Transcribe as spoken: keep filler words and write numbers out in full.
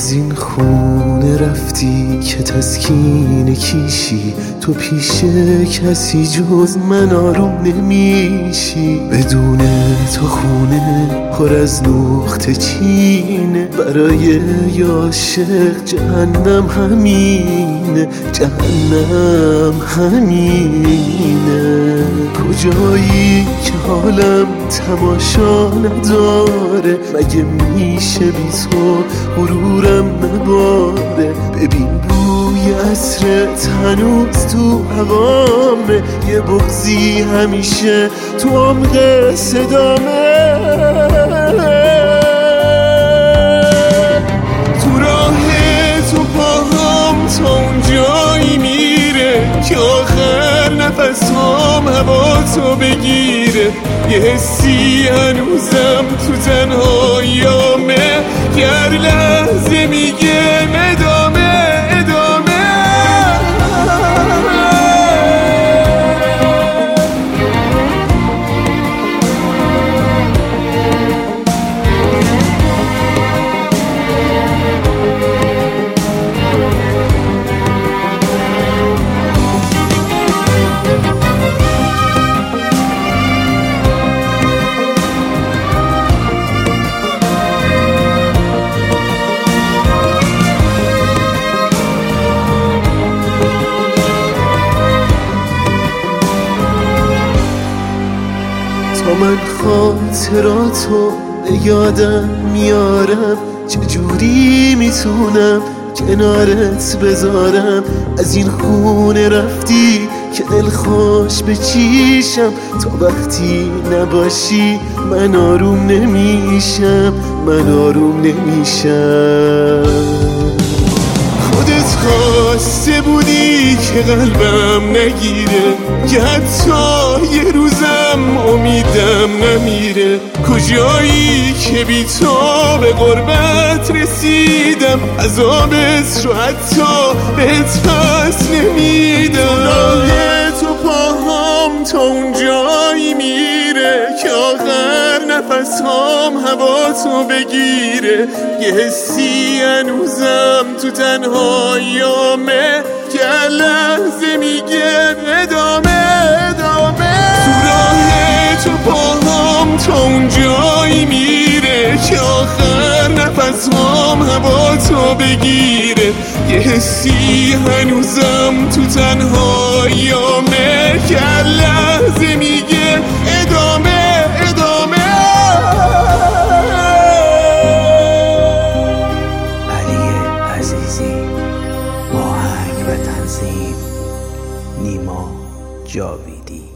از این خونه رفتی که تسکین کیشی، تو پیش کسی جز من آروم نمیشی. بدون تو خونه پر از نقطه چینه، برای عاشق جهنم همینه، جهنم همینه. کجایی که حالم تماشا نداره، مگه میشه بی تو غرورم نباره. ببین بوی عطرت هنوز تو هوامه، یه بغضی همیشه تو عمق صدامه. تو راه تو پاهم تا اون جایی میره که آخر نفسام هوا تو بگیره. یه حسی هنوزم تو تنهاییامه که هر لحظه میگه ادامه ادامه. تا من خاطراتو به یادم میارم، چجوری میتونم کنارت بذارم. از این خونه رفتی که دلخوش بچیشم، تا وقتی نباشی من آروم نمیشم، من آروم نمیشم. خودت خواسته بودی که قلبم نگیره، که حتی یه روزم امیدم نمیره. کجایی که بی تو به غربت رسیدم، عذابت رو حتی بهت پس نمیدم. راه تو پاهم تا اون جایی میره که آخر نفسام هوا تو بگیره. یه حسی هنوزم تو تنهاییامه که هر لحظه میگه ادامه ادامه. تو راه تو پاهم تا اون جایی میره که آخر نفسام هوا تو بگیره. یه حسی هنوزم تو تنهاییامه که هر لحظه میگه ادامه ادامه. آهنگ و تنظیم نیما جاویدی.